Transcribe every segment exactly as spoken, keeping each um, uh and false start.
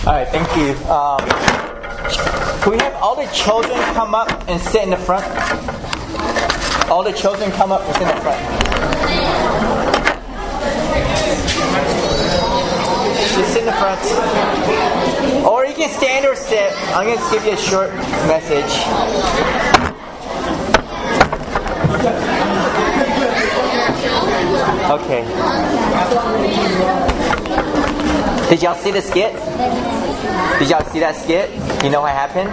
All right, thank you. Um, can we have all the children come up and sit in the front? All the children come up and sit in the front. Just sit in the front. Or you can stand or sit. I'm going to give you a short message. Okay. Did y'all see the skit? Did y'all see that skit? You know what happened?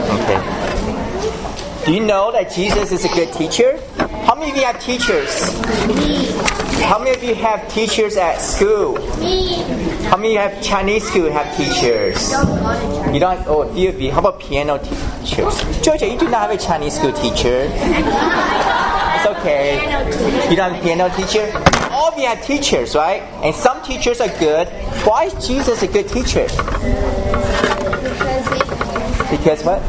Okay. Do you know that Jesus is a good teacher? How many of you have teachers? Me. How many of you have teachers at school? Me. How many of you have Chinese school have teachers? You don't have, oh, a few of you. How about piano teachers? Georgia, you do not have a Chinese school teacher. It's okay. You don't have a piano teacher? All of you have teachers, right? And some teachers are good. Why is Jesus a good teacher? Because what?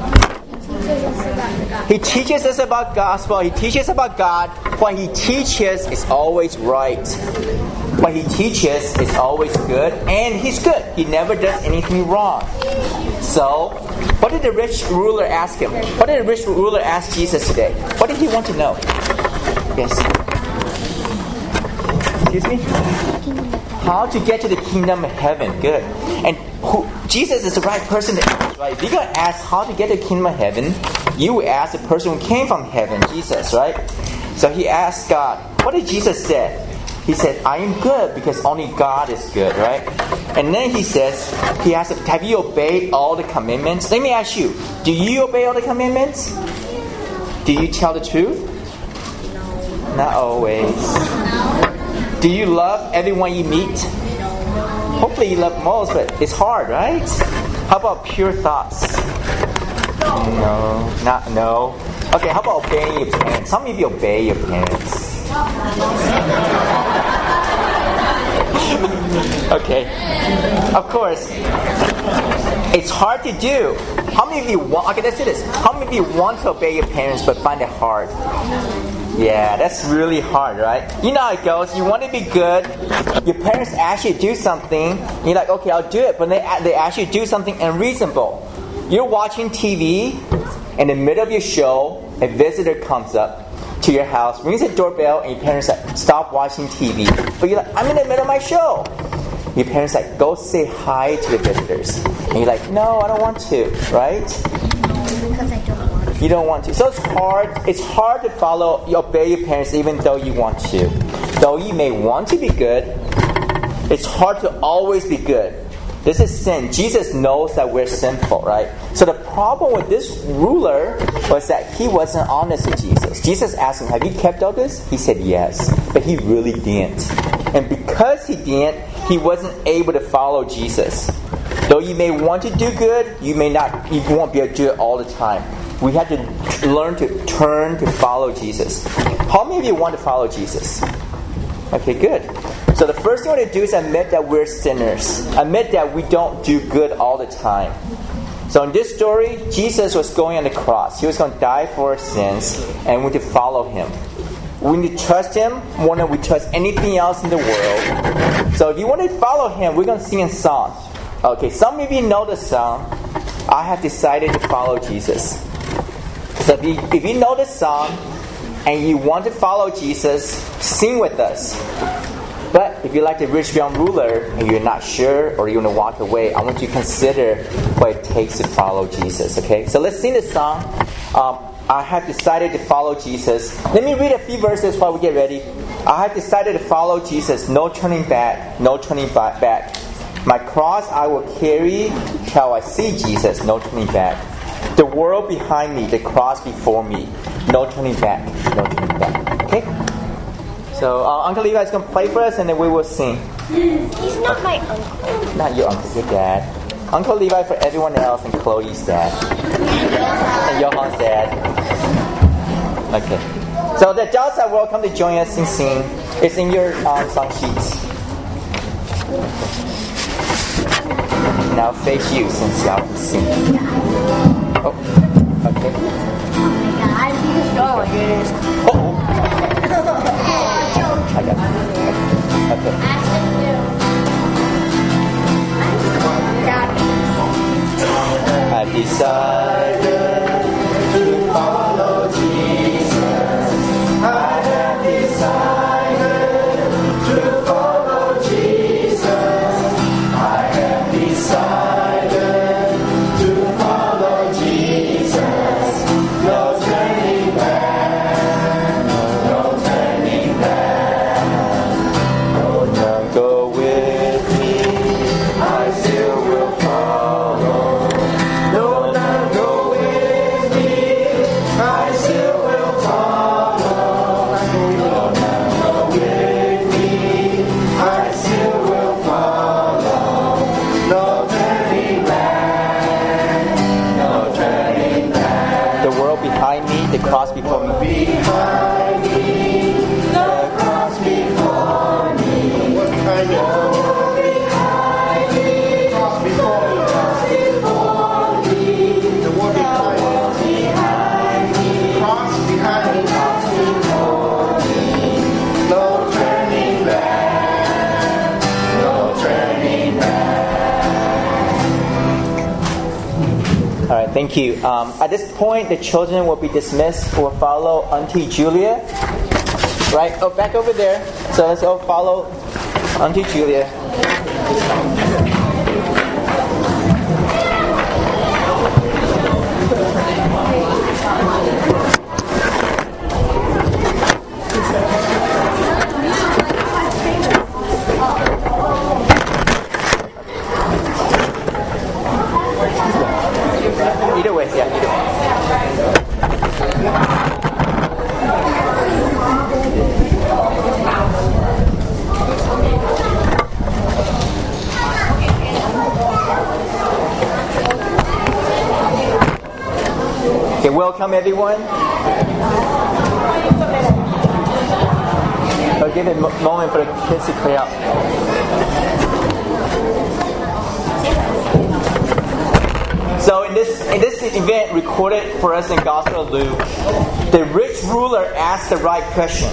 He teaches us about gospel. He teaches about God. What he teaches is always right. What he teaches is always good. And he's good. He never does anything wrong. So, what did the rich ruler ask him? What did the rich ruler ask Jesus today? What did he want to know? Yes. Excuse me? How to get to the kingdom of heaven. Good. And who, Jesus is the right person to ask, right? If you're going to ask how to get to the kingdom of heaven, you ask the person who came from heaven, Jesus, right? So he asked God. What did Jesus say? He said, I am good because only God is good, right? And then he says, he asked, have you obeyed all the commandments? Let me ask you, do you obey all the commandments? Do you tell the truth? No. Not always. Do you love everyone you meet? Hopefully you love most, but it's hard, right? How about pure thoughts? No. Not no. Okay, how about obeying your parents? How many of you obey your parents? Okay. Of course. It's hard to do. How many of you want... Okay, let's do this. How many of you want to obey your parents but find it hard? Yeah, that's really hard, right? You know how it goes. You want to be good. Your parents ask you to do something. You're like, okay, I'll do it. But they, they ask you to do something unreasonable. You're watching T V. In the middle of your show, a visitor comes up to your house, rings the doorbell, and your parents like, stop watching T V. But you're like, I'm in the middle of my show. Your parents like, go say hi to the visitors. And you're like, no, I don't want to, right? Because I don't want to. You don't want to. So it's hard. It's hard to follow, you obey your parents even though you want to. Though you may want to be good, it's hard to always be good. This is sin. Jesus knows that we're sinful, right? So the problem with this ruler was that he wasn't honest with Jesus. Jesus asked him, have you kept all this? He said yes. But he really didn't. And because he didn't, he wasn't able to follow Jesus. Though you may want to do good, you may not, you won't be able to do it all the time. We have to learn to turn to follow Jesus. How many of you want to follow Jesus? Okay, good. So the first thing we want to do is admit that we're sinners. Admit that we don't do good all the time. So in this story, Jesus was going on the cross. He was going to die for our sins, and we need to follow him. We need to trust him more than we trust anything else in the world. So if you want to follow him, we're going to sing a song. Okay, some of you know the song, I have decided to follow Jesus. So if you, if you know the song, and you want to follow Jesus, sing with us. But if you're like the rich young ruler and you're not sure or you want to walk away, I want you to consider what it takes to follow Jesus. Okay? So let's sing this song. Um, I have decided to follow Jesus. Let me read a few verses while we get ready. I have decided to follow Jesus. No turning back. No turning back. My cross I will carry till I see Jesus. No turning back. The world behind me. The cross before me. No turning back. No turning back. Okay? So uh, Uncle Levi is going to play for us and then we will sing. He's not my uncle. Not your uncle, your dad. Uncle Levi for everyone else and Chloe's dad. And Johan's dad. Okay. So the adults are welcome to join us in sing. It's in your um, song sheets. Now face you since y'all can sing. Oh, okay. I see the star. Oh. I got it. Okay. I've decided to follow Jesus. I have decided to follow Jesus. I have decided to follow Jesus. No turning back, no turning back. Oh, now go with me, I still will follow. No, now go with me, I still will follow. No, now go with me, I still will follow. No turning back, no turning back. The world behind me, the cross before me. Behind me, the cross before me. What kind of world behind me? Cross before me. Cross before me. The world behind me. Cross behind me. Cross before me. No turning back. No turning back. All right, thank you. Um, at this point, the children will be dismissed. We'll follow Auntie Julia. Right, oh, back over there. So let's all follow Auntie Julia. Either way, yeah, either way. Okay, welcome everyone. I'll give it a mo- moment for the kids to clear out. So in this in this event recorded for us in Gospel of Luke, the rich ruler asked the right question.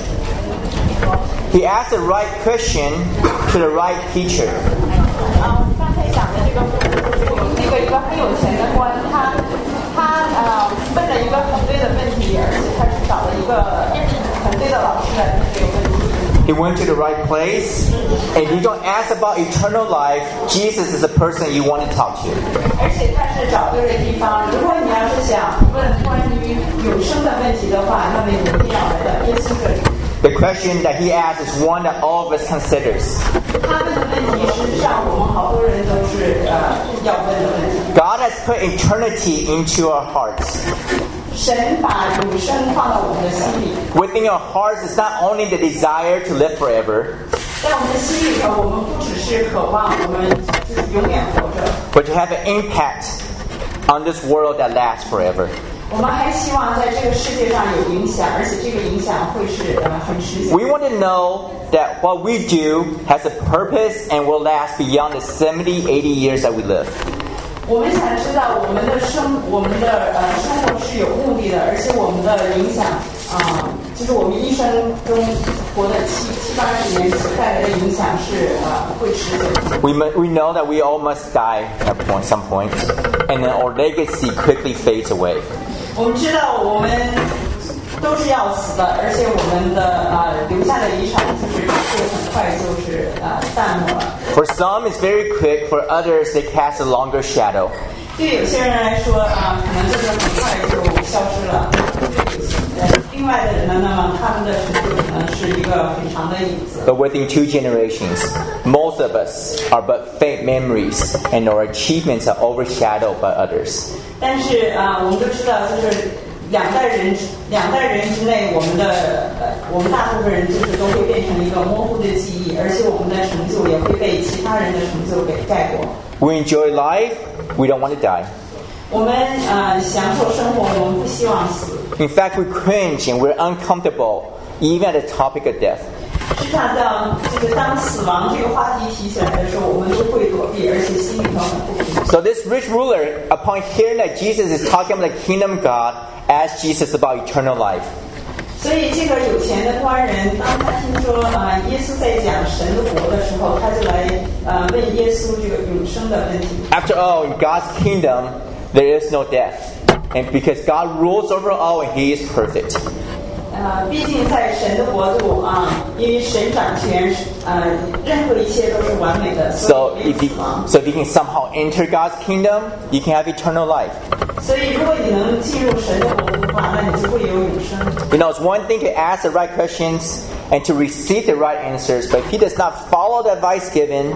He asked the right question to the right teacher. 刚才讲的这个那个一个很有钱的官，他他呃问了一个很对的问题，而且他是找了一个很对的老师来问这个问题。 He went to the right place, and if you don't ask about eternal life, Jesus is the person you want to talk to. 而且他是找对了地方。如果你要是想问关于永生的问题的话，那么你一定要来到耶稣这里。 The question that he asked is one that all of us considers. 他问的问题，事实上我们好多人都是呃要问的问题。 God has put eternity into our hearts. 神把永生放到我们的心里， Within our hearts is not only the desire to live forever, 在我们的心里头，我们不只是渴望我们就是永远活着， but to have an impact on this world that lasts forever. 我们还希望在这个世界上有影响，而且这个影响会是呃很持久。 We want to know that what we do has a purpose and will last beyond the seventy, eighty years that we live. 我们想知道我们的生我们的呃生活是有目的的，而且我们的影响啊、呃，就是我们一生中活的七七八十年所带来的影响是呃会持久的。 We mu- we know that we all must die at point, some point, and then our legacy quickly fades away. 我们知道我们都是要死的，而且我们的呃留下的遗产就是会很快就是呃淡漠了。 For some, it's very quick. For others, they cast a longer shadow. 对有些人来说啊、呃，可能这个很快就消失了。呃，另外的人呢，那么他们的成就可能是一个很长的影子。 But within two generations, most of us are but faint memories, and our achievements are overshadowed by others. 但是啊、呃，我们都知道，就是两代人两代人之内，我们的呃，我们大部分人就是都会变成一个模糊的记忆，而且我们的成就也会被其他人的成就给盖过。 We enjoy life. We don't want to die. 我们呃享受生活，我们不希望死。 In fact, we cringe and we're uncomfortable, even at the topic of death. 实际上，当这个当死亡这个话题提起来的时候，我们都会躲避，而且心里头很不平静。 So this rich ruler, upon hearing that Jesus is talking about the kingdom of God, asked Jesus about eternal life. 所以，这个有钱的官人，当他听说啊、呃、耶稣在讲神的国的时候，他就来呃问耶稣这个永生的问题。 After all, in God's kingdom, there is no death. And because God rules over all and He is perfect. 呃，毕竟在神的国度啊，因为神掌权，呃，任何一切都是完美的， So 所以没有 if 死 you, 亡。 so if you can somehow enter God's kingdom, you can have eternal life. 所以，如果你能进入神的国度的话，那你就会有永生。 You know, it's one thing to ask the right questions and to receive the right answers, but if he does not follow the advice given,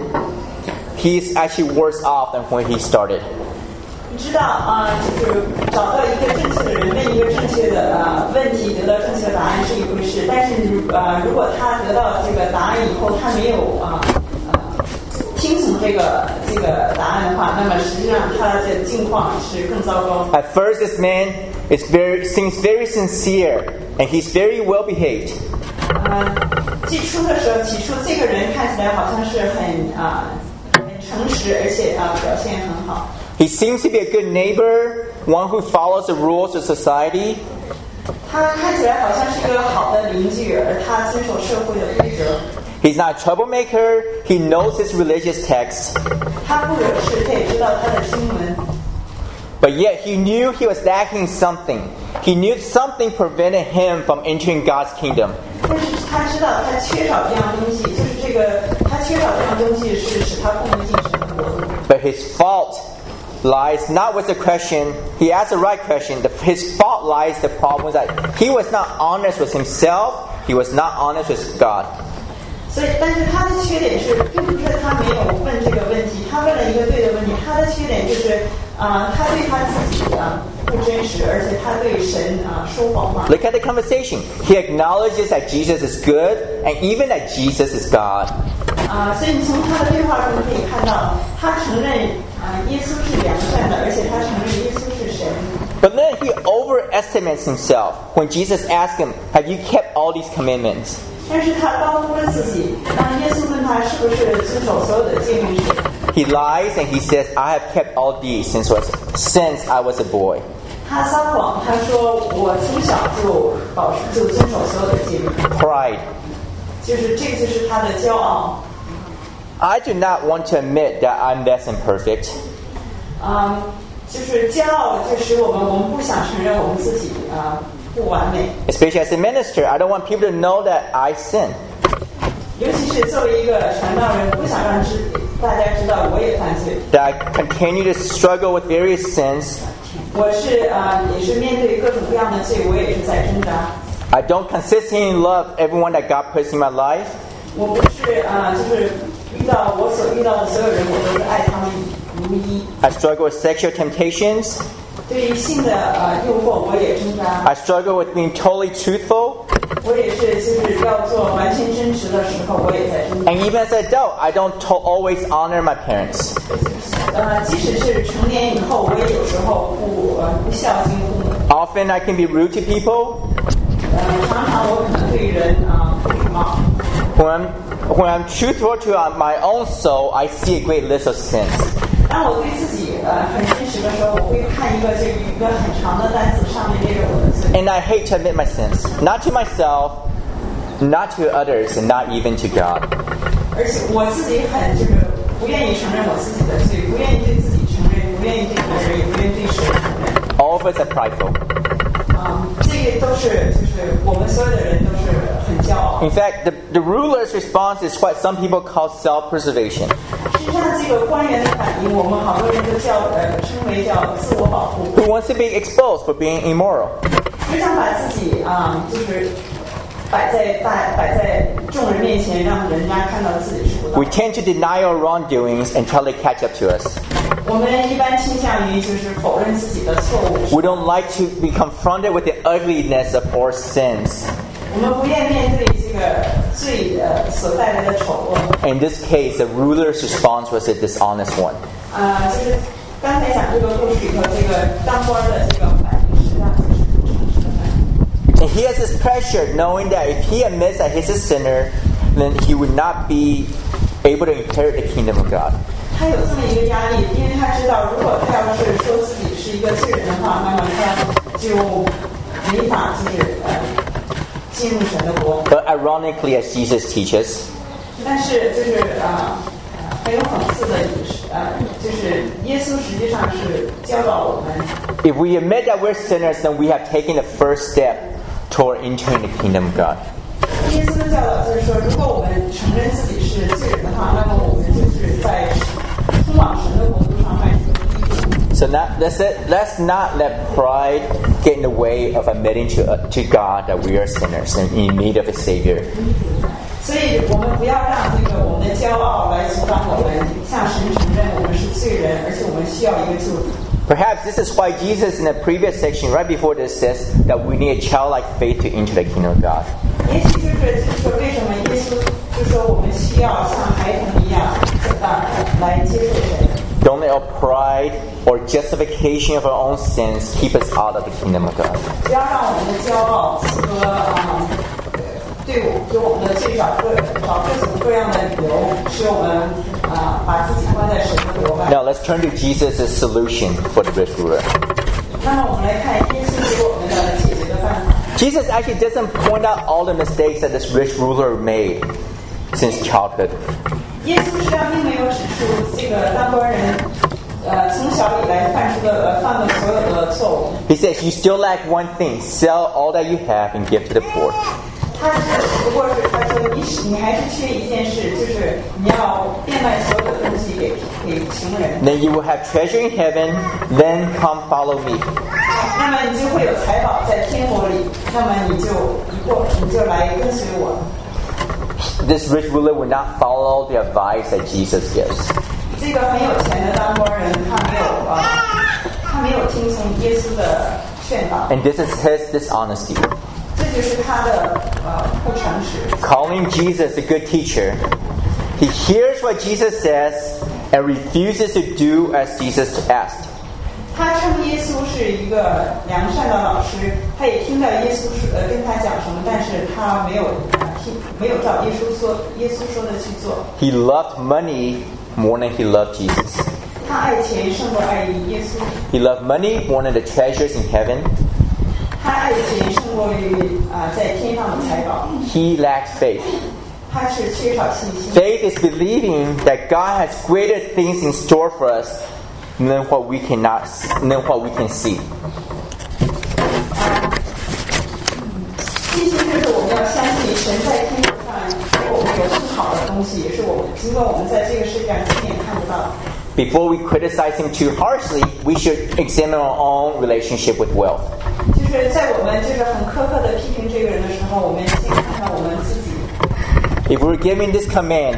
he's actually worse off than when he started. 你知道啊、就是找到一个正确的人，问一个正确的呃问题，得到正确的答案是一回事。但是如呃，如果他得到这个答案以后，他没有啊呃听从这个这个答案的话，那么实际上他的境况是更糟糕。 At first, this man is very, seems very sincere, and he's very well behaved. 呃，最初的时候，起初这个人看起来好像是很啊、很诚实，而且啊、表现很好。 He seems to be a good neighbor, one who follows the rules of society. 他看起来好像是一个好的邻居，而他遵守社会的规则。 He's not a troublemaker. He knows his religious texts. 他不惹事，他也知道他的经文。 But yet he knew he was lacking something. He knew something prevented him from entering God's kingdom. 但是他知道他缺少这样东西，就是这个他缺少这样东西是使他不能进神的国度。 But his fault lies not with the question. He asked the right question. The, his fault lies the problem was that he was not honest with himself. He was not honest with God. 所以，但是他的缺点是，并不是他没有问这个问题，他问了一个对的问题。他的缺点就是，啊、他对他自己啊、不真实，而且他对神啊、说谎话。 Look at the conversation. He acknowledges that Jesus is good and even that Jesus is God. 啊、所以你从他的对话中可以看到，他承认啊、耶稣是良善的，而且他承认耶稣是神。 But then he overestimates himself when Jesus asked him, "Have you kept all these commandments?" 但是他高估了自己。当耶稣问他是不是遵守所有的诫命时， He lies and he says, "I have kept all these since was since I was a boy." 他撒谎，他说我从小就保持就遵守所有的诫命， Pride. 就是这就是他的骄傲。 I do not want to admit that I'm less than perfect. 嗯，就是骄傲就使我们我们不想承认我们自己啊、不完美， Especially as a minister, I don't want people to know that I sin. 尤其是作为一个传道人，不想让知大家知道我也犯罪。 That I continue to struggle with various sins. 我是啊、也是面对各种各样的罪，我也是在挣扎。 I don't consistently love everyone that God puts in my life. 我不是啊、就是遇到我所遇到的所有人，我都是爱他们如一。 I struggle with sexual temptations. 对于性的呃诱惑，我也挣扎。 I struggle with being totally truthful. 我也是，就是要做完全真实的时候，我也在挣扎。 And even as an adult, I don't to- always honor my parents. 呃，即使是成年以后，我也有时候不呃不孝敬父母。 Often I can be rude to people. 呃，常常我可能对人啊、不礼貌。 When I'm, when I'm truthful to uh, my own soul, I see a great list of sins. 当我对自己呃很真实的时候，我会看一个这一个很长的单子，上面列着我的罪。 And I hate to admit my sins. Not to myself, not to others, and not even to God. 而且我自己很就是不愿意承认我自己的罪，不愿意对自己承认，不愿意对别人，也不愿意对神承认。 All of us are prideful. 啊、这个都是就是我们所有的人都是很骄傲。 In fact, the, the ruler's response is what some people call self-preservation. 实际上，这个官员的反应，我们好多人都叫呃称为叫自我保护， Who wants to be exposed for being immoral? 只想把自己啊、就是摆在大摆在众人面前，让人家看到自己是不 We 道。 tend to deny our wrongdoings until they catch up to us. 我们一般倾向于就是否认自己的错误， We don't like to be confronted with the ugliness of our sins. 我们不愿面对这个罪呃所带来的丑恶。 In this case, the ruler's response was a dishonest one. 呃，就是刚才讲这个故事里头，这个当官的这个反应，实际上就是不诚实的反应。 And he has this pressure knowing that if he admits that he's a sinner, then he would not be able to inherit the kingdom of God. 他有这么一个压力，因为他知道，如果他要是说自己是一个罪人的话，那么他就没法就是呃进入神的国。 But ironically, as Jesus teaches, 但是就是呃很有讽刺的，呃，就是耶稣实际上是教教导我们。 If we admit that we're sinners, then we have taken the first step toward entering the kingdom of God. 耶稣的教导就是说，如果我们承认自己是罪人的话，那么我们就是在通往神的国度上迈出第一步。 So not, let's, let's not let pride get in the way of admitting to, uh, to God that we are sinners and in need of a Savior. 所以我们不要让这个我们的骄傲来阻挡我们向神承认我们是罪人，而且我们需要一个救主。 Perhaps this is why Jesus in the previous section, right before this, says that we need a childlike faith to enter the kingdom of God. 也许就是就是说，为什么耶稣就说我们需要像孩童一样啊来接受神。 Don't let our pride or justification of our own sins keep us out of the kingdom of God. 不要让我们的骄傲和啊。对我给我们的罪找各找各种各样的理由，使我们啊、呃、把自己关在神的国外。 Now let's turn to Jesus' solution for the rich ruler. 那么我们来看耶稣给我们的解决的办法。 Jesus actually doesn't point out all the mistakes that this rich ruler made since childhood. 耶稣实际上并没有指出这个当官人呃从小以来犯出的呃犯的所有的错误。 He says, "You still lack one thing: sell all that you have and give to the poor." 他是不过是他说你你还是缺一件事，就是你要变卖所有的东西给给穷人。 Then you will have treasure in heaven. Then come follow me. 那么你就会有财宝在天国里，那么你就一过你就来跟随我。 This rich ruler would not follow the advice that Jesus gives. 这个很有钱的当官人，他没有啊、呃，他没有听从耶稣的劝导。 And this is his dishonesty. 这就是他的呃不诚实。 Calling Jesus a good teacher, he hears what Jesus says and refuses to do as Jesus asked. 他称耶稣是一个良善的老师，他也听到耶稣说呃跟他讲什么，但是他没有听没有照耶稣说耶稣说的去做。 He loved money more than he loved Jesus. 他爱钱胜过爱耶稣。 He loved money more than the treasures in heaven. 他爱钱胜过于啊、呃、在天上的财宝。 He lacked faith. 他是缺少信心。 Faith is believing that God has greater things in store for us than what we cannot, than what we can see. 信心就是我们要相信神在天上给我们有更好的东西，也是我们尽管我们在这个世界上亲眼看不到。 Before we criticize him too harshly, we should examine our own relationship with wealth. 就是在我们就是很苛刻的批评这个人的时候，我们先看看我们自己。 If we were given this command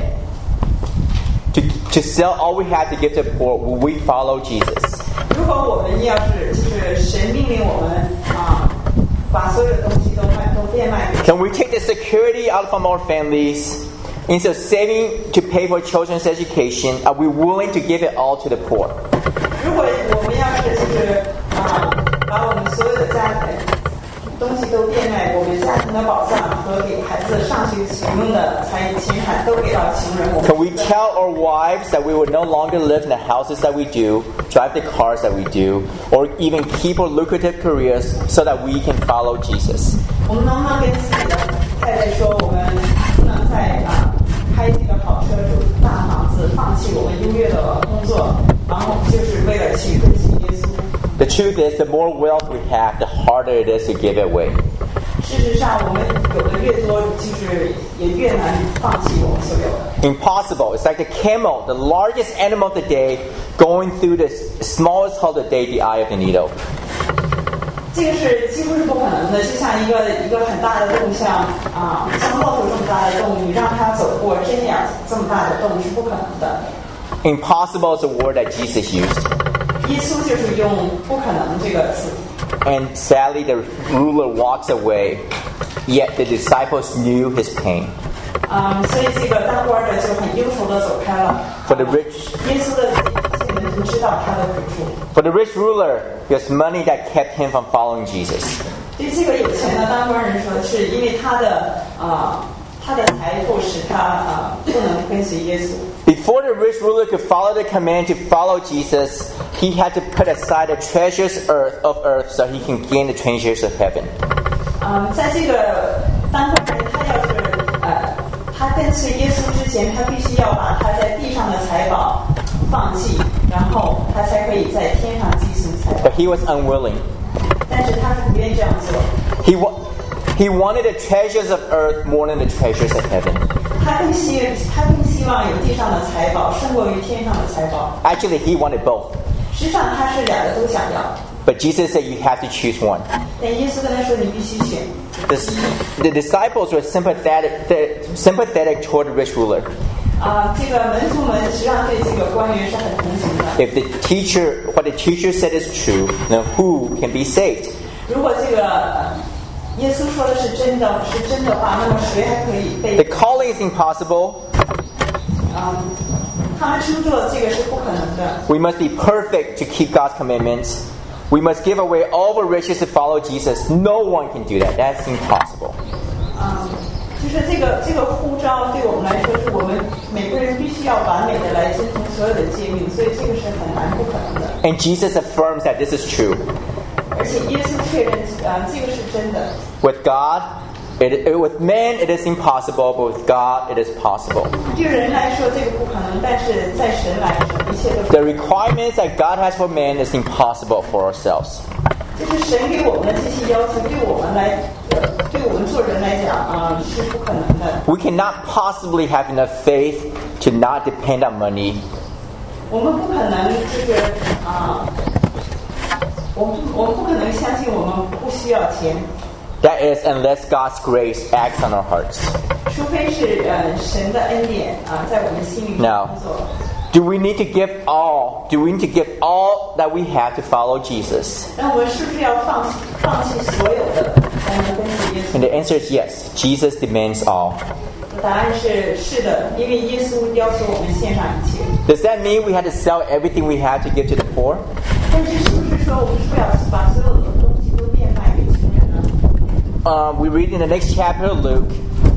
to, to sell all we have to give to the poor, will we follow Jesus? 如果我们要是就是神命令我们啊，把所有的东西都卖都变卖给。 Can we take the security out from our families? Instead of saving to pay for children's education, are we willing to give it all to the poor? 如果我们要是就是啊，把我们所有的家东西都变卖，我们家庭的保障和给孩子上学使用的财钱财都给到穷人。 Can we tell our wives that we will no longer live in the houses that we do, drive the cars that we do, or even keep our lucrative careers so that we can follow Jesus? 我们能不能跟自己的太太说，我们不能再啊开这个好车、住大房子，放弃我们优越的工作，然后就是为了去跟随耶稣？ The truth is, the more wealth we have, the harder it is to give it away. 事实上，我们有的越多，就是也越难放弃我们所有的。 Impossible. It's like the camel, the largest animal of the day, going through the smallest hole of the day, the eye of the needle. 这个是几乎是不可能的，就像一个一个很大的洞，像啊像骆驼这么大的洞，你让它走过针眼这么大的洞是不可能的。 Impossible is a word that Jesus used. 耶稣就是用“不可能”这个词。 And sadly, the ruler walks away, yet the disciples knew his pain. 嗯，所以这个当官的就很忧愁的走开了。 For the rich, 耶稣的这个人知道他的苦处。 for the rich ruler, it was money that kept him from following Jesus. 对这个有钱的当官人说，是因为他的啊、呃、他的财富使他啊、呃、不能跟随耶稣。 Before the rich ruler could follow the command to follow Jesus, he had to put aside the treasures earth of earth so he can gain the treasures of heaven. 嗯，在这个当官人，他要是呃，他跟随耶稣之前，他必须要把他在地上的财宝放弃，然后他才可以在天上继承 he was unwilling. 但是他是不愿意这样做。 He, wa- he wanted the treasures of earth more than the treasures of heaven. 他更希他更希望有地上的财宝胜过于天上的财宝。 Actually, he wanted both. 实际上他是两个都想要， But Jesus said you have to choose one. 但耶稣跟他说你必须选。 This, the disciples were sympathetic, th- sympathetic toward the rich ruler. 啊、这个门徒们实际上对这个官员是很同情的。 If the teacher, what the teacher said is true, then who can be saved? 如果这个呃耶稣说的是真的，是真的话，那么谁还可以被 The calling is impossible. 啊、他们称作这个是不可能的。 We must be perfect to keep God's commandments. We must give away all the riches to follow Jesus. No one can do that. That's impossible. 啊、就是这个这个呼召对我们来说，是我们每个人必须要完美的来遵从所有的诫命，所以这个是很难不可能的。 And Jesus affirms that this is true. 而且耶稣确认啊、这个是真的。 With God, it, it, with men it is impossible, but with God it is possible. 对人来说这个不可能，但是在神来说一切都可 The 能。 requirements that God has for men is impossible for ourselves. 就是神给我们的这些要求，对我们来，呃对我们做人来讲啊、是不可能的。 We cannot possibly have enough faith to not depend on money. 我们不可能就是啊、我们我们不可能相信我们不需要钱， That is, unless God's grace acts on our hearts. 除非是呃神的恩典啊、在我们心里面 Now, 工作。 do we need to give all? Do we need to give all that we have to follow Jesus? 那我们是不是要放弃放弃所有的才能跟随耶 And 稣？ the answer is yes. Jesus demands all. 答案是是的，因为耶稣要求我们献上一切。 Does that mean we have to sell everything we have to give to the poor? 但是是不是说我们是不是要把所有的东西都变卖给穷人呢？ Uh, we read in the next chapter of Luke,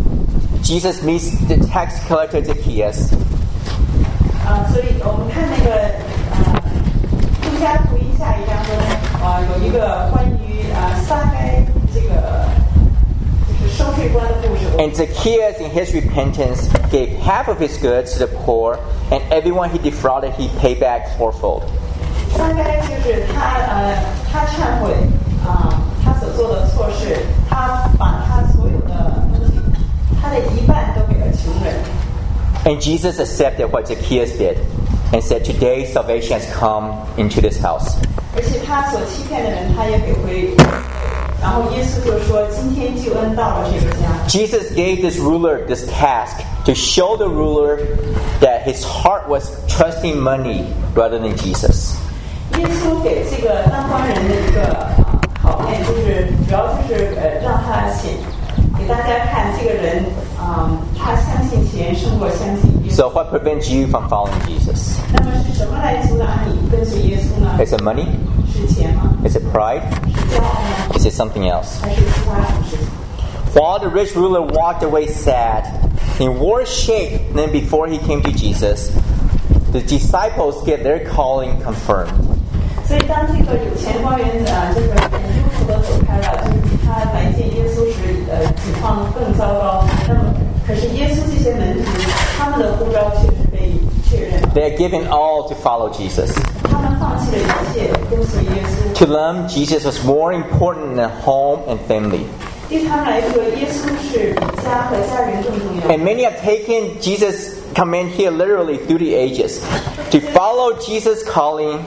Jesus meets the tax collector Zacchaeus. 啊、所以我们看那个呃，路加福音下一章中啊、有一个关于啊、撒该这个就是收税官的故事。 And Zacchaeus, in his repentance, gave half of his goods to the poor, and everyone he defrauded, he paid back fourfold. 撒该就是他呃，他忏悔啊、他所做的错事，他把他所有的东西，他的一半都给了穷人。 And Jesus accepted what Zacchaeus did and said, Today salvation has come into this house. 而且他所欺骗的人，他也给回。然后耶稣就说：“今天救恩到了这个家。” Jesus gave this ruler this task to show the ruler that his heart was trusting money rather than Jesus. 耶稣给这个当官人的一个啊考验，就是主要就是呃让他显给大家看这个人啊、他相信钱胜过相信耶稣。 So what prevents you from following Jesus? 那么是什么来阻挡你跟随耶稣呢？ Is it money? 是钱吗？ Is it pride? 是骄傲吗？ Is it something else? 还是其他什么事情？ While the rich ruler walked away sad, in worse shape than before he came to Jesus, the disciples get their calling confirmed. 所以当这个有钱官员啊，这个很忧愁的走开了，就是比他来见耶稣时，呃，情况更糟糕。那么，可是耶稣这些门徒，他们的呼召确实被确认了， They had given all to follow Jesus. 他们放弃了一切跟随耶稣。 To them, Jesus was more important than home and family. 对他们来说，耶稣是比家和家人更重要。 And many have taken Jesus' command here literally through the ages. To follow Jesus' calling,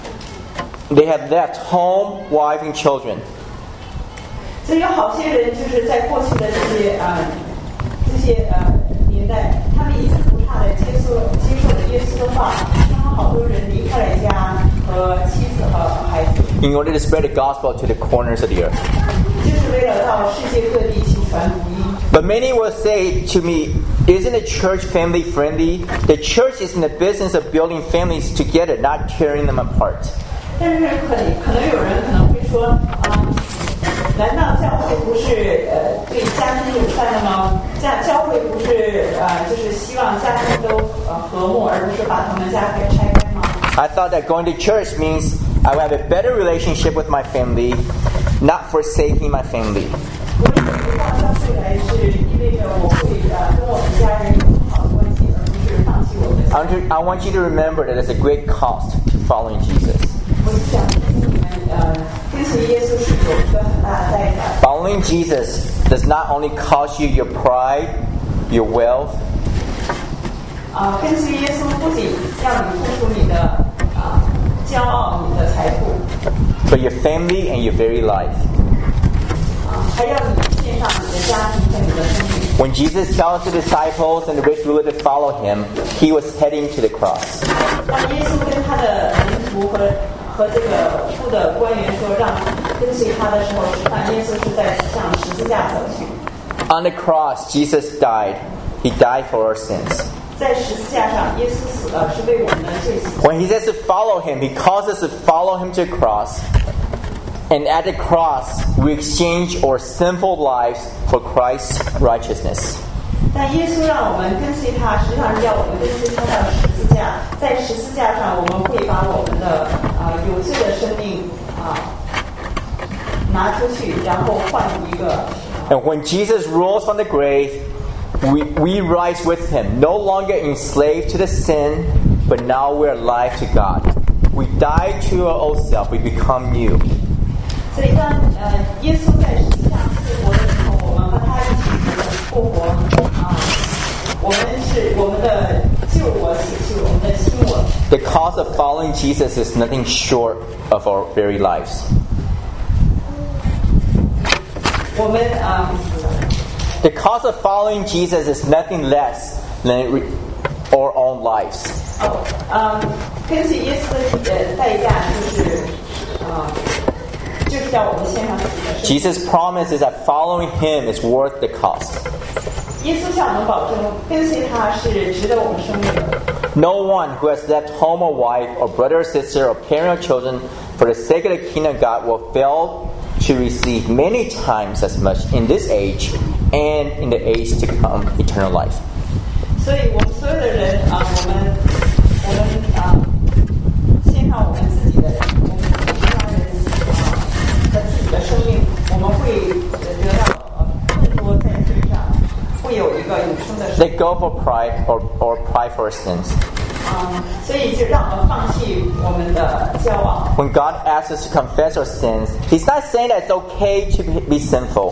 they have left home, wife, and children. 所以有好些人就是在过去的这些啊、这些呃年代，他们一字不差的接受接受了耶稣的话，他们好多人离开了家和妻子和孩子， In order to spread the gospel to the corners of the earth. 就是为了到世界各地去传福音。 But many will say to me, isn't the church family friendly? The church is in the business of building families together, not tearing them apart. 但是可能可能有人可能会说啊、难道教会不是呃对家庭友善的吗？家教会不是呃就是希望家庭都呃和睦，而不是把他们家给拆开吗？ I thought that going to church means I will have a better relationship with my family, not forsaking my family. 我以为到教会来是意味着我会呃跟我们家人有很好的关系，而不是放弃我的 I 家。 want, you, I want you to remember that there's a great cost to following Jesus. 我就想跟你们呃随耶稣是有一个很大的代价。 Following Jesus does not only cost you your pride, your wealth, 啊，跟随耶稣不仅让你付出你的啊骄傲、你的财富， but your family and your very life. 啊，还要你献上你的家庭和你的生命。 When Jesus tells the disciples and the rich ruler to follow him, he was heading to the cross. 当耶稣跟他的门徒和和这个富的官员说让跟随他的时候，实际上耶稣是在向十字架走去。 On the cross, Jesus died. He died for our sins. 在十字架上，耶稣死了，是为我们的罪死。 When he says to follow him, he calls us to follow him to the cross. And at the cross, we exchange our sinful lives for Christ's righteousness. 但耶稣让我们跟随他，实际上是要我们跟随他到十字架。在十字架上，我们会把我们的啊、呃、有罪的生命啊、呃、拿出去，然后换一个。 And when Jesus rose from the grave, we, we rise with him, no longer enslaved to the sin, but now we're alive to God. We die to our old self, we become new. 所以当呃耶稣在十字架复活的时候，我们和他一起复活啊、我们是我们的旧我死去，我们的新我。 The cost of following Jesus is nothing short of our very lives. 我们啊、 The cost of following Jesus is nothing less than re- our own lives. 哦嗯，跟随耶稣的呃代价就是啊、就是叫我们献上自己的生命。 Jesus promises that following him is worth the cost. 耶稣向我们保证，跟随他是值得我们生命的。 No one who has left home or wife or brother or sister or parent or children for the sake of the kingdom of God will fail to receive many times as much in this age and in the age to come eternal life. 所以我们所有的人啊、我们我们啊、献上我们自己的，我们自己家人啊、和自己的生命，我们会得到呃更多在罪上会有一个永生的生命。 Let go for pride or, or pride for our sins. 啊、所以就让我们放弃我们的骄傲。 When God asks us to confess our sins, He's not saying that it's okay to be- be sinful.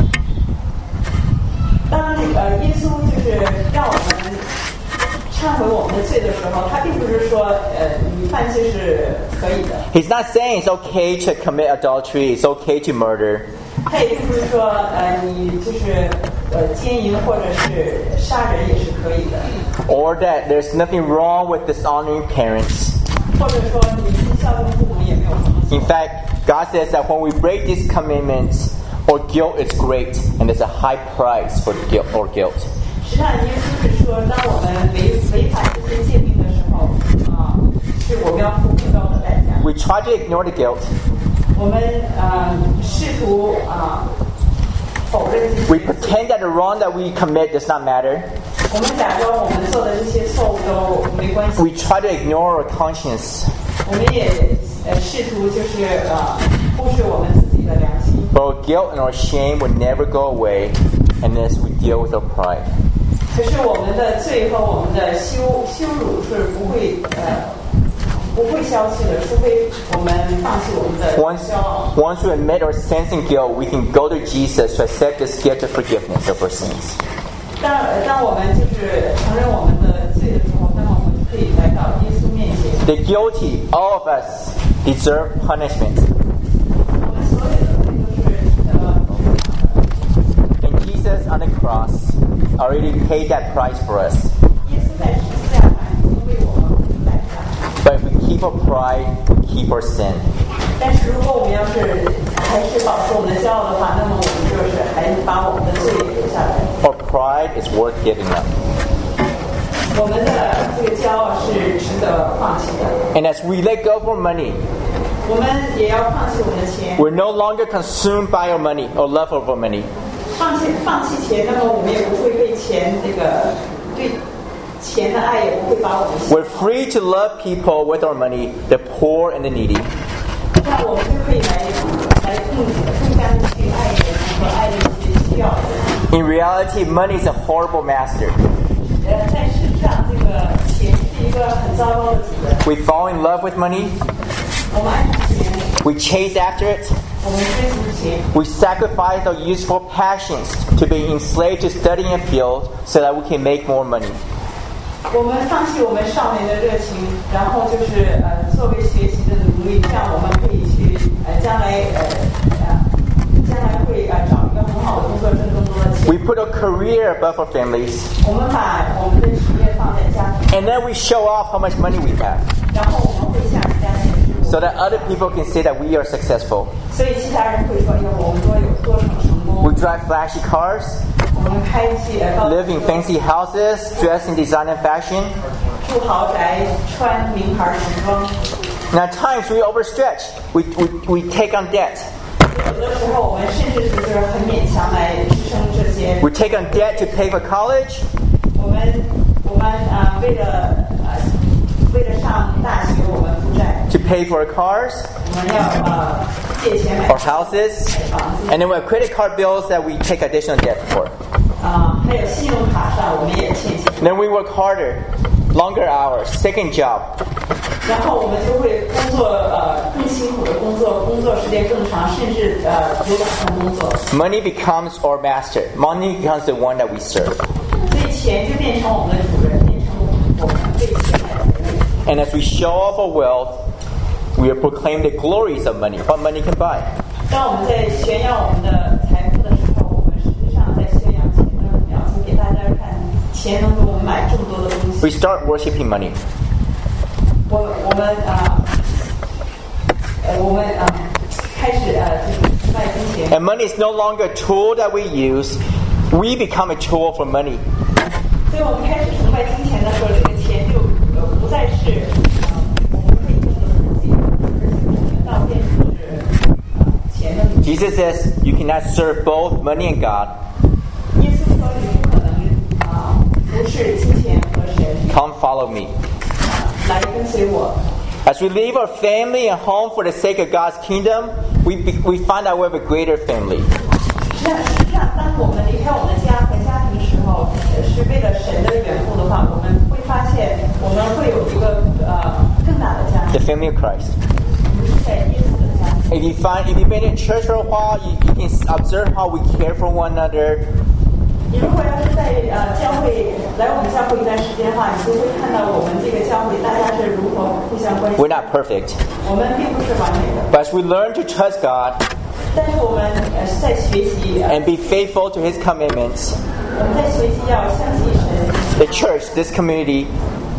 当那个耶稣就是让我们忏悔我们的罪的时候，他并不是说呃你犯罪是可以的， He's not saying it's okay to commit adultery, it's okay to murder. 他也并不是说呃你就是呃奸淫或者是杀人也是可以的， Or that there's nothing wrong with dishonoring parents. 或者说你不孝敬父母也没有什么错。 In fact, God says that when we break these commandments, our guilt is great, and there's a high price for guilt or guilt. 实际上，耶稣是说，当我们违违反这些诫命的时候，啊、是我们要付更高的代价。 We try to ignore the guilt. 我们呃试图啊、否认这 We 些， pretend that the wrong that we commit does not matter. 我们假装我们做的这些错误都没关系。 We try to ignore our conscience. 我们也呃试图就是呃忽视我们自己的良心， But our guilt and our shame would never go away unless we deal with our pride. 可是我们的罪和我们的羞羞辱是不会呃不会消去的，除非我们放弃我们的 Once, 骄傲。 once we admit our sins and guilt, we can go to Jesus to accept this gift of forgiveness of our sins. 当呃当我们就是承认我们的罪的时候，那么我们就可以来到耶稣面前。 The guilty, all of us, deserve punishment. 我们所有的罪都是呃 And Jesus on the cross already paid that price for us. 耶稣在十字架上已经为我们付代价。 But if we keep our pride, we keep our sin. 但是如果我们要是还是保持我们的骄傲的话，那么我们就是还把我们的罪留下来。 Our pride is worth giving up. 我们的这个骄傲是值得放弃的。 And as we let go of our money, 我们也要放弃我们的钱， we're no longer consumed by our money or love of our money. 放弃放弃钱，那么我们也不会被钱这个对钱的爱也不会把我们吸 We're free to love people with our money, the poor and the needy. 那我们就可以来来更更加的去爱人和爱那些需要的人。 In reality, money is a horrible master. 呃，在事实上，这个钱是一个很糟糕的主人。 We fall in love with money, 我们爱钱， we chase after it, 我我们追求钱， We sacrifice our useful passions to be enslaved to studying a field so that we can make more money. 我们放弃我们少年的热情，然后就是呃作为学习的努力，这样我们可以去呃将来呃呃将来会呃找一个很好的工作，挣更多的钱。 We put a career above our families, 我们把我们的职业放在家庭， and then we show off how much money we have 然后我们会向人家显示我 so 们 that other people can say that we are successful. 所以其他人会说，哎呦，我们多有多成成功 We。drive flashy cars, 我们开汽呃高 live in fancy houses, dress in design and fashion. 住豪宅，穿名牌时装。 And at times we overstretch. We, we, we take on debt. 有的时候我们甚至是就是很勉强来支撑这些。 We take on debt to pay for college, 我们我们啊、呃、为了呃为了上大学，我们负债， to pay for our cars 我们要呃借钱买 or houses. 买房子。 And then we have credit card bills that we take additional debt for. 啊、还有信用卡上我们也欠钱。 And then we work harder, longer hours, second job. 然后我们就会工作呃更辛苦的工作，工作时间更长，甚至呃有两份工作。 Money becomes our master. Money becomes the one that we serve. 所以钱就变成我们的主人，变成我们为钱来服务。 And as we show off our wealth, we are proclaiming the glories of money, what money can buy. 当我们在炫耀我们的财富的时候，我们实际上在宣扬钱的表现给大家看，钱能给我们买这么多的东西。 We start worshiping money. 我我们啊，呃，我们啊，开始呃，就是崇拜金钱。 And money is no longer a tool that we use. We become a tool for money. 所以我们开始崇拜金钱的时候，这个钱就呃不再是呃我们可以用的东西，而是我们到变成是呃钱的奴隶。 Jesus says you cannot serve both money and God. 耶稣说你不可能啊、不是金钱和神， Come follow me. 来跟随我。 As we leave our family and home for the sake of God's kingdom, we, be, we find out we have a greater family. 实际上，实际上，当我们离开我们的家和家庭的时候，呃是为了神的缘故的话，我们会发现我们会有一个呃更大的家 The 庭， family of Christ. 在耶稣的家庭。 If you find, if you've been in church for a while, you, you can observe how we care for one another. 你如果要是在呃教会来我们教会一段时间的话，你就会看到我们这个教会大家是如何互相关 We're 心。 not perfect. 我们并不是完美的， But as we learn to trust God 但是我们呃是在学习，呃 and be faithful to His commitments, 我们在学习要相信神。 the church, this community,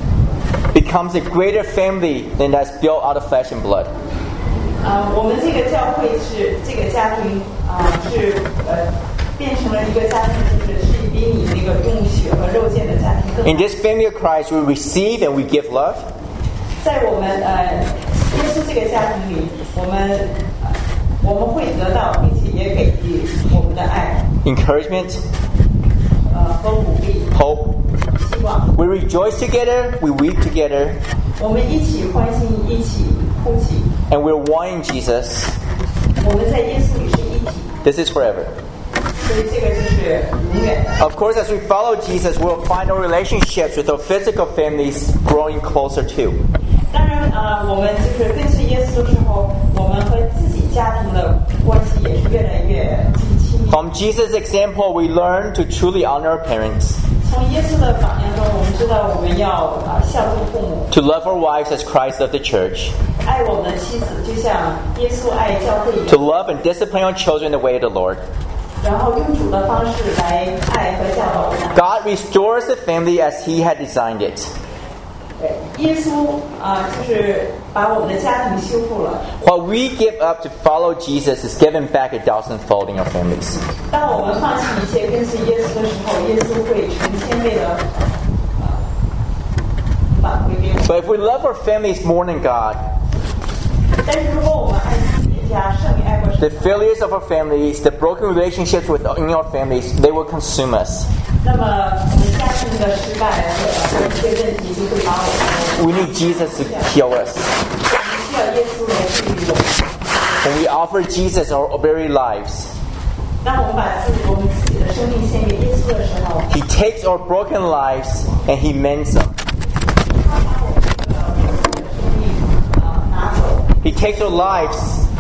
becomes a greater family than that's built out of flesh and blood. 啊、我们这个教会是这个家庭啊、是呃变成了一个家庭，就是是比你那个用血和肉见的家庭更 In 大。 this family of Christ, we receive and we give love. 在我们呃耶稣这个家庭里，我们、呃、我们会得到，并且也给予我们的爱， Encouragement, 呃和鼓励、 hope. 希望。 We rejoice together, we weep together, 我们一起欢欣，一起哭泣。 and we're one in Jesus. 我们在耶稣里是一体， This is forever. 所以这个就是永远的。 Of course, as we follow Jesus, we'll find our relationships with our physical families growing closer too. 当然，呃，我们就是跟随耶稣之后，我们和自己家庭的关系也是越来越亲密。 From Jesus' example, we learn to truly honor our parents, 从耶稣的榜样中，我们知道我们要啊、孝敬父母， to love our wives as Christ loved the church, 爱我们的妻子，就像耶稣爱教会一 to 样。 love and discipline our children the way of the Lord. 然后用主的方式来爱和教导我们。 God restores the family as He had designed it. 对，耶稣啊、就是把我们的家庭修复了。 What we give up to follow Jesus is given back a thousandfold in our families. 当我们放弃一切跟随耶稣的时候，耶稣会成千倍的呃返回给我们。 But if we love our families more than God, 但是如果我们爱自己的家胜于爱过 the 神， failures of our families, the broken relationships within our families, they will consume us. 那么我们家庭的失败和和一些问题就会把我们 We need Jesus to heal us. 我们需要耶稣来治愈我们。 When we offer Jesus our very lives, 当我们把自己我们自己的生命献给耶稣的时候， He takes our broken lives and He mends them. 他把我们的生命啊、拿走， He takes our lives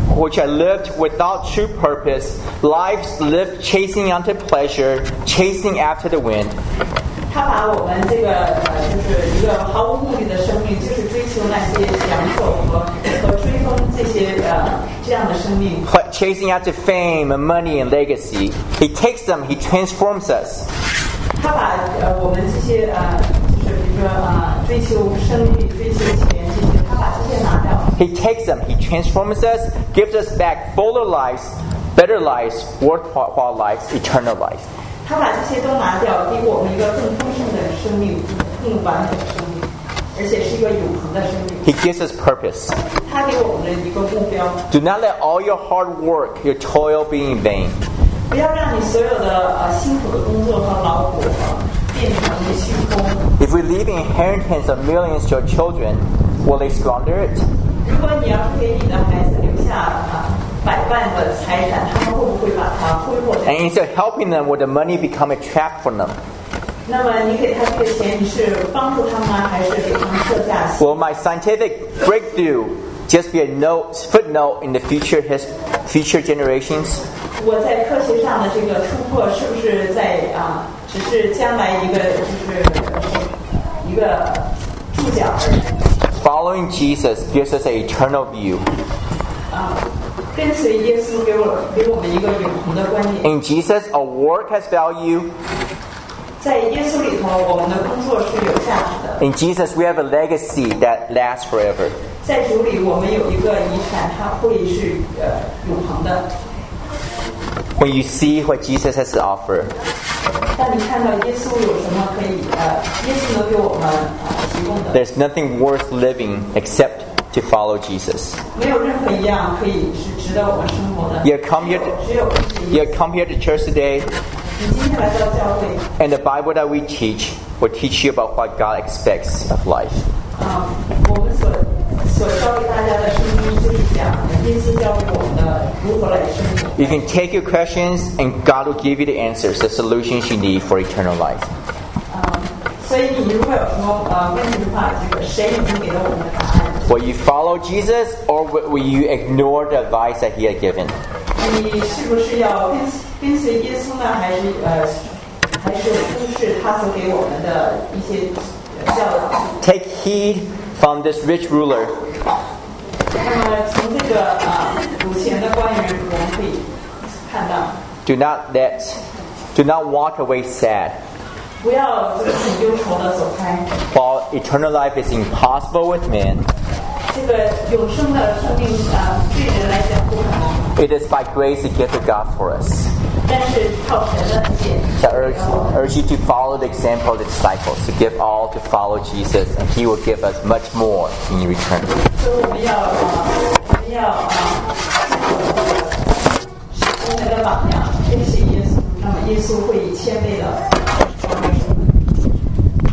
which are lived without true purpose, lives lived chasing after pleasure, chasing after the wind. 他把我们这个呃，就是一个毫无目的的生命，就是追求那些享受和和追风这些呃这样的生命。 Chasing after fame and money and legacy. He takes them, he transforms us. 他把呃我们这些呃，就是比如说呃追求生育、追求钱这些，他把这些拿掉。 He takes them, he transforms us, gives us back fuller lives, better lives, worthwhile lives, eternal life. 他把这些都拿掉，给我们一个更丰盛的生命，更完美的生命，而且是一个永恒的生命。 He gives us purpose. 他给我们的一个目标。 Do not let all your hard work, your toil be in vain. 不要让你所有的呃辛苦的工作和劳苦变成虚空。 If we leave an inheritance of millions to our children, will they squander it? 如果你要是给你的孩子留下啊百万的财产，他们会不会把它挥霍掉？ And instead of helping them, will the money become a trap for them? 那么你给他这个钱，你是帮助他们，还是给他们设下？ Will my scientific breakthrough just be a note, footnote in the future his future generations? 我在科学上的这个突破，是不是在啊？只是将来一个就是一个注脚而已。 Following Jesus gives us an eternal view. 啊，跟随耶稣给我给我们一个永恒的观念。 In Jesus, our work has value. 在耶稣里头，我们的工作是有价值的。 In Jesus, we have a legacy that lasts forever. 在主里，我们有一个遗产，它会是呃永恒的。 When you see what Jesus has to offer, 当你看到耶稣有什么可以呃，耶稣能给我们啊提供的， there's nothing worth living except to follow Jesus. 没有任何一样可以是值得我们生活的。 You come here, 只有 you come here to church today, 你今天来到教会， and the Bible that we teach will teach you about what God expects of life. 啊、我们所所教给大家的圣经就是讲耶稣教给我们的如何来生活。 You can take your questions, and God will give you the answers, the solutions you need for eternal life. 啊、所以你如果有什么呃问题的话，这个谁已经给了我们的答案？ Will you follow Jesus, or will you ignore the advice that He had given? 你是不是要跟跟随耶稣呢，还是呃，还是忽视他所给我们的一些教导？ Take heed from this rich ruler. 那么从这个啊有钱的官员，我们可以看到， Do not let, do not walk away sad. 不要就是很忧愁的走开。 While eternal life is impossible with man, 这个永生的生命啊，对人来讲不可能， it is by grace a gift of God for us. 但是靠神的恩典。 To urge, urge you to follow the example of the disciples, to give all to follow Jesus, and He will give us much more in return. 所以我们要啊，我们要啊，使徒们的榜样跟随耶稣，那么耶稣会以谦卑的。